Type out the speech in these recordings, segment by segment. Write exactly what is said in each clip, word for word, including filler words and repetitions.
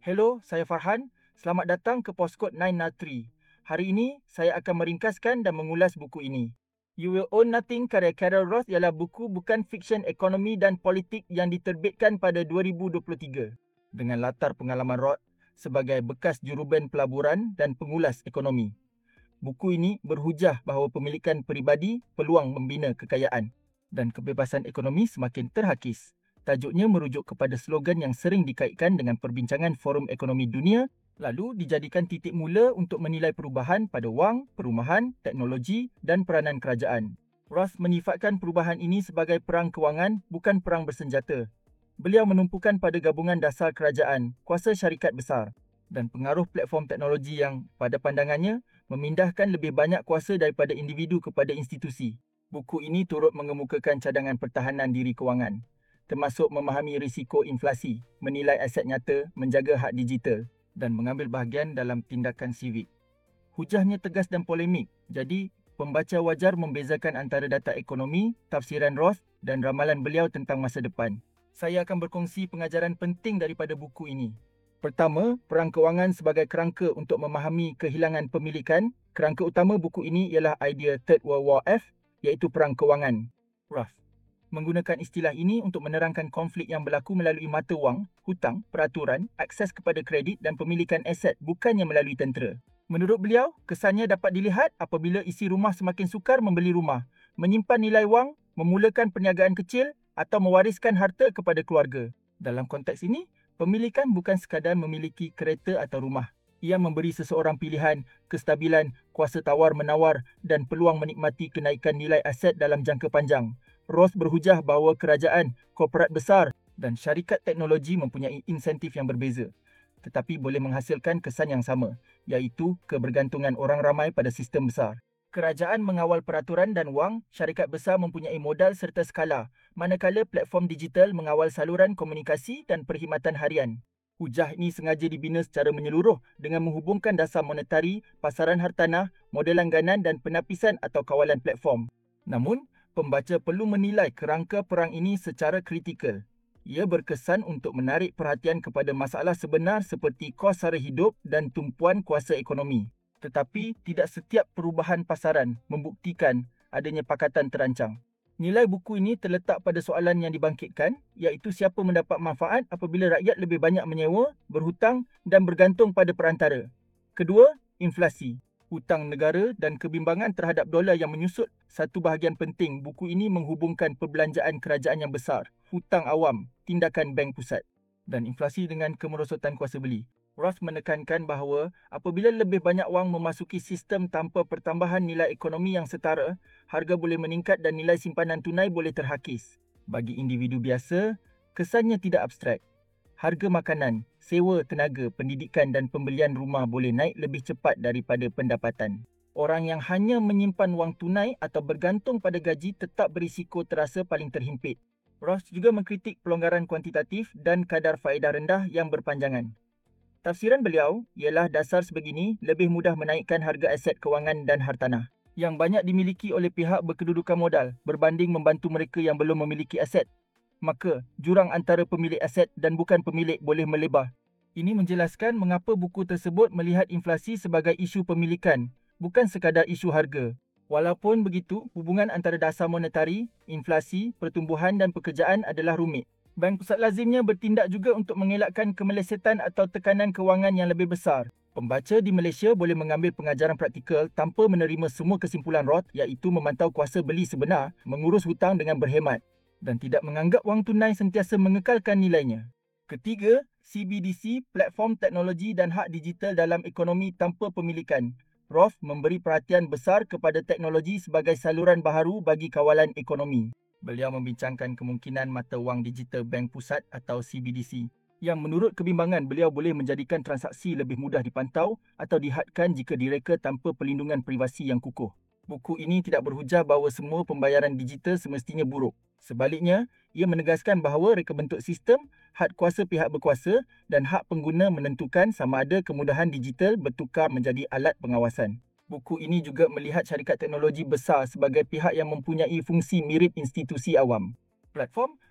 Hello, saya Farhan. Selamat datang ke Postkod sembilan nol tiga. Hari ini, saya akan meringkaskan dan mengulas buku ini. You Will Own Nothing karya Carol Roth ialah buku bukan fiksyen ekonomi dan politik yang diterbitkan pada dua ribu dua puluh tiga. Dengan latar pengalaman Roth sebagai bekas juruband pelaburan dan pengulas ekonomi. Buku ini berhujah bahawa pemilikan peribadi peluang membina kekayaan dan kebebasan ekonomi semakin terhakis. Tajuknya merujuk kepada slogan yang sering dikaitkan dengan perbincangan Forum Ekonomi Dunia, lalu dijadikan titik mula untuk menilai perubahan pada wang, perumahan, teknologi dan peranan kerajaan. Roth menyifatkan perubahan ini sebagai perang kewangan, bukan perang bersenjata. Beliau menumpukan pada gabungan dasar kerajaan, kuasa syarikat besar dan pengaruh platform teknologi yang, pada pandangannya, memindahkan lebih banyak kuasa daripada individu kepada institusi. Buku ini turut mengemukakan cadangan pertahanan diri kewangan, termasuk memahami risiko inflasi, menilai aset nyata, menjaga hak digital dan mengambil bahagian dalam tindakan sivik. Hujahnya tegas dan polemik, jadi pembaca wajar membezakan antara data ekonomi, tafsiran Roth dan ramalan beliau tentang masa depan. Saya akan berkongsi pengajaran penting daripada buku ini. Pertama, perang kewangan sebagai kerangka untuk memahami kehilangan pemilikan. Kerangka utama buku ini ialah idea Third World War F, iaitu perang kewangan. Roth menggunakan istilah ini untuk menerangkan konflik yang berlaku melalui mata wang, hutang, peraturan, akses kepada kredit dan pemilikan aset bukannya melalui tentera. Menurut beliau, kesannya dapat dilihat apabila isi rumah semakin sukar membeli rumah, menyimpan nilai wang, memulakan perniagaan kecil atau mewariskan harta kepada keluarga. Dalam konteks ini, pemilikan bukan sekadar memiliki kereta atau rumah. Ia memberi seseorang pilihan, kestabilan, kuasa tawar-menawar dan peluang menikmati kenaikan nilai aset dalam jangka panjang. Roth berhujah bahawa kerajaan, korporat besar dan syarikat teknologi mempunyai insentif yang berbeza, tetapi boleh menghasilkan kesan yang sama, iaitu kebergantungan orang ramai pada sistem besar. Kerajaan mengawal peraturan dan wang, syarikat besar mempunyai modal serta skala, manakala platform digital mengawal saluran komunikasi dan perkhidmatan harian. Hujah ini sengaja dibina secara menyeluruh dengan menghubungkan dasar monetari, pasaran hartanah, modal langganan dan penapisan atau kawalan platform. Namun, pembaca perlu menilai kerangka perang ini secara kritikal. Ia berkesan untuk menarik perhatian kepada masalah sebenar seperti kos sara hidup dan tumpuan kuasa ekonomi. Tetapi tidak setiap perubahan pasaran membuktikan adanya pakatan terancang. Nilai buku ini terletak pada soalan yang dibangkitkan, iaitu siapa mendapat manfaat apabila rakyat lebih banyak menyewa, berhutang dan bergantung pada perantara. Kedua, inflasi. Hutang negara dan kebimbangan terhadap dolar yang menyusut. Satu bahagian penting buku ini menghubungkan perbelanjaan kerajaan yang besar, hutang awam, tindakan bank pusat dan inflasi dengan kemerosotan kuasa beli. Roth menekankan bahawa apabila lebih banyak wang memasuki sistem tanpa pertambahan nilai ekonomi yang setara, harga boleh meningkat dan nilai simpanan tunai boleh terhakis. Bagi individu biasa, kesannya tidak abstrak. Harga makanan, sewa tenaga, pendidikan dan pembelian rumah boleh naik lebih cepat daripada pendapatan. Orang yang hanya menyimpan wang tunai atau bergantung pada gaji tetap berisiko terasa paling terhimpit. Roth juga mengkritik pelonggaran kuantitatif dan kadar faedah rendah yang berpanjangan. Tafsiran beliau ialah dasar sebegini lebih mudah menaikkan harga aset kewangan dan hartanah yang banyak dimiliki oleh pihak berkedudukan modal berbanding membantu mereka yang belum memiliki aset. Maka, jurang antara pemilik aset dan bukan pemilik boleh melebar. Ini menjelaskan mengapa buku tersebut melihat inflasi sebagai isu pemilikan, bukan sekadar isu harga. Walaupun begitu, hubungan antara dasar monetari, inflasi, pertumbuhan dan pekerjaan adalah rumit. Bank pusat lazimnya bertindak juga untuk mengelakkan kemelesetan atau tekanan kewangan yang lebih besar. Pembaca di Malaysia boleh mengambil pengajaran praktikal tanpa menerima semua kesimpulan Roth, iaitu memantau kuasa beli sebenar, mengurus hutang dengan berhemat dan tidak menganggap wang tunai sentiasa mengekalkan nilainya. Ketiga, C B D C, platform teknologi dan hak digital dalam ekonomi tanpa pemilikan. Roth memberi perhatian besar kepada teknologi sebagai saluran baharu bagi kawalan ekonomi. Beliau membincangkan kemungkinan mata wang digital bank pusat atau C B D C yang menurut kebimbangan beliau boleh menjadikan transaksi lebih mudah dipantau atau dihadkan jika direka tanpa perlindungan privasi yang kukuh. Buku ini tidak berhujah bahawa semua pembayaran digital semestinya buruk. Sebaliknya, ia menegaskan bahawa reka bentuk sistem, had kuasa pihak berkuasa dan hak pengguna menentukan sama ada kemudahan digital bertukar menjadi alat pengawasan. Buku ini juga melihat syarikat teknologi besar sebagai pihak yang mempunyai fungsi mirip institusi awam. Platform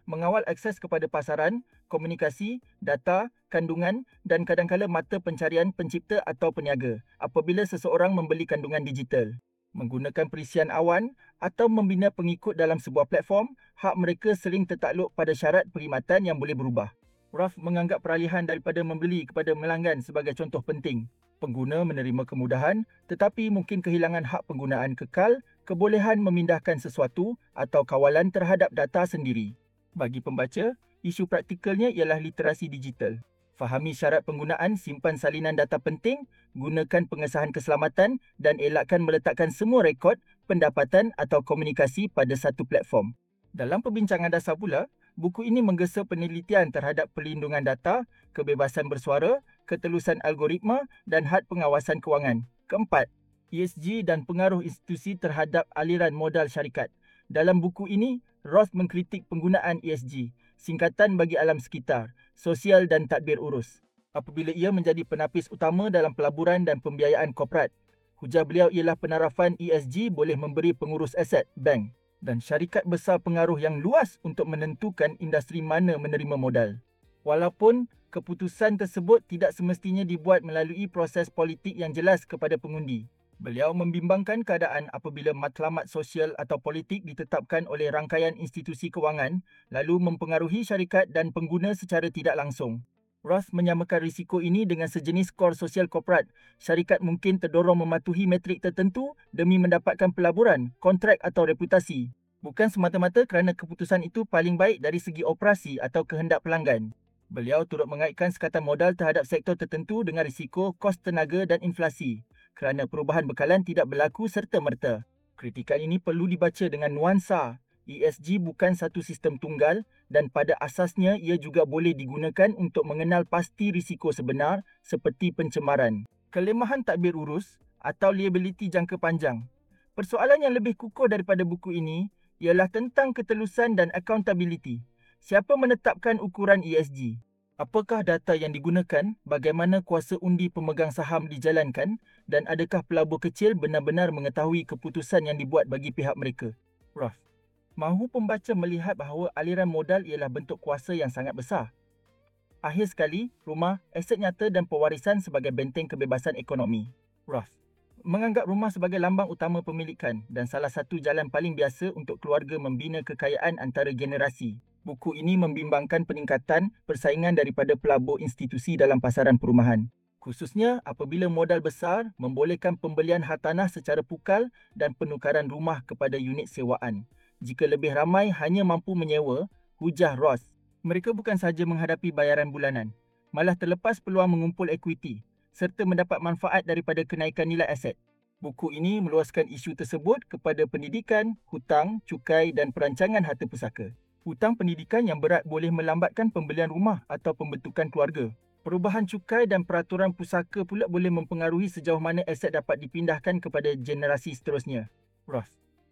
mengawal akses kepada pasaran, komunikasi, data, kandungan dan kadangkala mata pencarian pencipta atau peniaga apabila seseorang membeli kandungan digital. Menggunakan perisian awan atau membina pengikut dalam sebuah platform, hak mereka sering tertakluk pada syarat perkhidmatan yang boleh berubah. Ralph menganggap peralihan daripada membeli kepada melanggan sebagai contoh penting. Pengguna menerima kemudahan tetapi mungkin kehilangan hak penggunaan kekal, kebolehan memindahkan sesuatu atau kawalan terhadap data sendiri. Bagi pembaca, isu praktikalnya ialah literasi digital. Fahami syarat penggunaan simpan salinan data penting, gunakan pengesahan keselamatan dan elakkan meletakkan semua rekod, pendapatan atau komunikasi pada satu platform. Dalam perbincangan dasar pula, buku ini menggesa penelitian terhadap perlindungan data, kebebasan bersuara, ketelusan algoritma dan had pengawasan kewangan. Keempat, E S G dan pengaruh institusi terhadap aliran modal syarikat. Dalam buku ini, Ross mengkritik penggunaan E S G, singkatan bagi alam sekitar, sosial dan tadbir urus, apabila ia menjadi penapis utama dalam pelaburan dan pembiayaan korporat. Hujah beliau ialah penarafan E S G boleh memberi pengurus aset, bank dan syarikat besar pengaruh yang luas untuk menentukan industri mana menerima modal. Walaupun keputusan tersebut tidak semestinya dibuat melalui proses politik yang jelas kepada pengundi. Beliau membimbangkan keadaan apabila matlamat sosial atau politik ditetapkan oleh rangkaian institusi kewangan lalu mempengaruhi syarikat dan pengguna secara tidak langsung. Ross menyamakan risiko ini dengan sejenis skor sosial korporat. Syarikat mungkin terdorong mematuhi metrik tertentu demi mendapatkan pelaburan, kontrak atau reputasi. Bukan semata-mata kerana keputusan itu paling baik dari segi operasi atau kehendak pelanggan. Beliau turut mengaitkan sekatan modal terhadap sektor tertentu dengan risiko kos tenaga dan inflasi kerana perubahan bekalan tidak berlaku serta-merta. Kritikan ini perlu dibaca dengan nuansa. E S G bukan satu sistem tunggal dan pada asasnya ia juga boleh digunakan untuk mengenal pasti risiko sebenar seperti pencemaran, kelemahan tadbir urus atau liability jangka panjang. Persoalan yang lebih kukuh daripada buku ini ialah tentang ketelusan dan accountability. Siapa menetapkan ukuran E S G? Apakah data yang digunakan? Bagaimana kuasa undi pemegang saham dijalankan? Dan adakah pelabur kecil benar-benar mengetahui keputusan yang dibuat bagi pihak mereka? Ralph, mahu pembaca melihat bahawa aliran modal ialah bentuk kuasa yang sangat besar. Akhir sekali, rumah, aset nyata dan pewarisan sebagai benteng kebebasan ekonomi. Ralph menganggap rumah sebagai lambang utama pemilikan dan salah satu jalan paling biasa untuk keluarga membina kekayaan antara generasi. Buku ini membimbangkan peningkatan persaingan daripada pelabur institusi dalam pasaran perumahan. Khususnya apabila modal besar membolehkan pembelian hartanah secara pukal dan penukaran rumah kepada unit sewaan. Jika lebih ramai hanya mampu menyewa, hujah Ross, mereka bukan sahaja menghadapi bayaran bulanan, malah terlepas peluang mengumpul ekuiti serta mendapat manfaat daripada kenaikan nilai aset. Buku ini meluaskan isu tersebut kepada pendidikan, hutang, cukai dan perancangan harta pusaka. Hutang pendidikan yang berat boleh melambatkan pembelian rumah atau pembentukan keluarga. Perubahan cukai dan peraturan pusaka pula boleh mempengaruhi sejauh mana aset dapat dipindahkan kepada generasi seterusnya. Ross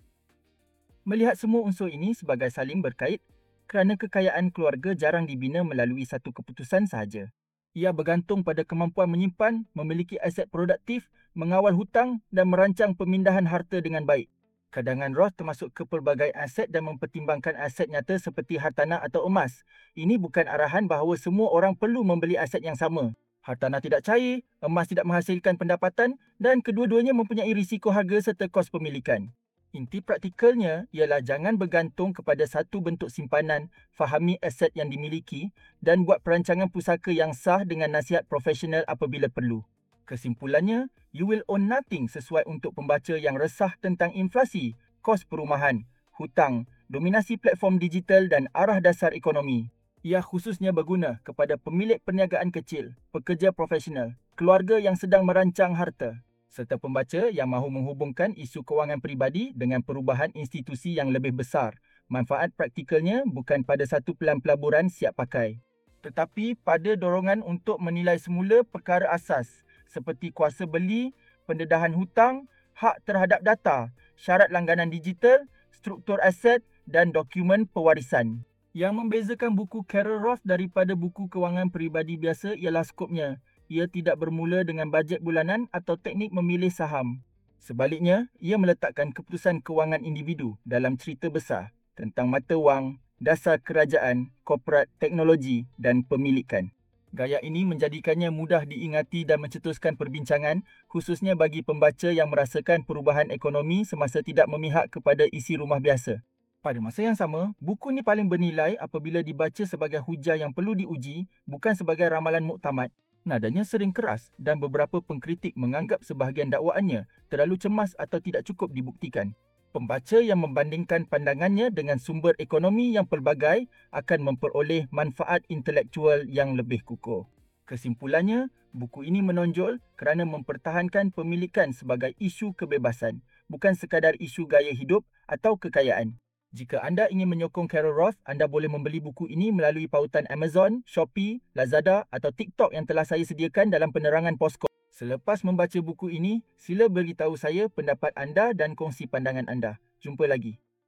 melihat semua unsur ini sebagai saling berkait kerana kekayaan keluarga jarang dibina melalui satu keputusan sahaja. Ia bergantung pada kemampuan menyimpan, memiliki aset produktif, mengawal hutang dan merancang pemindahan harta dengan baik. Cadangan Ross termasuk ke pelbagai aset dan mempertimbangkan aset nyata seperti hartanah atau emas. Ini bukan arahan bahawa semua orang perlu membeli aset yang sama. Hartanah tidak cair, emas tidak menghasilkan pendapatan dan kedua-duanya mempunyai risiko harga serta kos pemilikan. Inti praktikalnya ialah jangan bergantung kepada satu bentuk simpanan, fahami aset yang dimiliki dan buat perancangan pusaka yang sah dengan nasihat profesional apabila perlu. Kesimpulannya, you will own nothing sesuai untuk pembaca yang resah tentang inflasi, kos perumahan, hutang, dominasi platform digital dan arah dasar ekonomi. Ia khususnya berguna kepada pemilik perniagaan kecil, pekerja profesional, keluarga yang sedang merancang harta, serta pembaca yang mahu menghubungkan isu kewangan peribadi dengan perubahan institusi yang lebih besar. Manfaat praktikalnya bukan pada satu pelan pelaburan siap pakai, tetapi pada dorongan untuk menilai semula perkara asas seperti kuasa beli, pendedahan hutang, hak terhadap data, syarat langganan digital, struktur aset dan dokumen pewarisan. Yang membezakan buku Carol Ross daripada buku kewangan peribadi biasa ialah skopnya. Ia tidak bermula dengan bajet bulanan atau teknik memilih saham. Sebaliknya, ia meletakkan keputusan kewangan individu dalam cerita besar tentang mata wang, Dasar Kerajaan, Korporat Teknologi dan Pemilikan. Gaya ini menjadikannya mudah diingati dan mencetuskan perbincangan, khususnya bagi pembaca yang merasakan perubahan ekonomi semasa tidak memihak kepada isi rumah biasa. Pada masa yang sama, buku ini paling bernilai apabila dibaca sebagai hujah yang perlu diuji, bukan sebagai ramalan muktamad. Nadanya sering keras dan beberapa pengkritik menganggap sebahagian dakwaannya terlalu cemas atau tidak cukup dibuktikan. Pembaca yang membandingkan pandangannya dengan sumber ekonomi yang pelbagai akan memperoleh manfaat intelektual yang lebih kukuh. Kesimpulannya, buku ini menonjol kerana mempertahankan pemilikan sebagai isu kebebasan, bukan sekadar isu gaya hidup atau kekayaan. Jika anda ingin menyokong Carol Roth, anda boleh membeli buku ini melalui pautan Amazon, Shopee, Lazada atau TikTok yang telah saya sediakan dalam penerangan Poskot. Selepas membaca buku ini, sila beritahu saya pendapat anda dan kongsi pandangan anda. Jumpa lagi.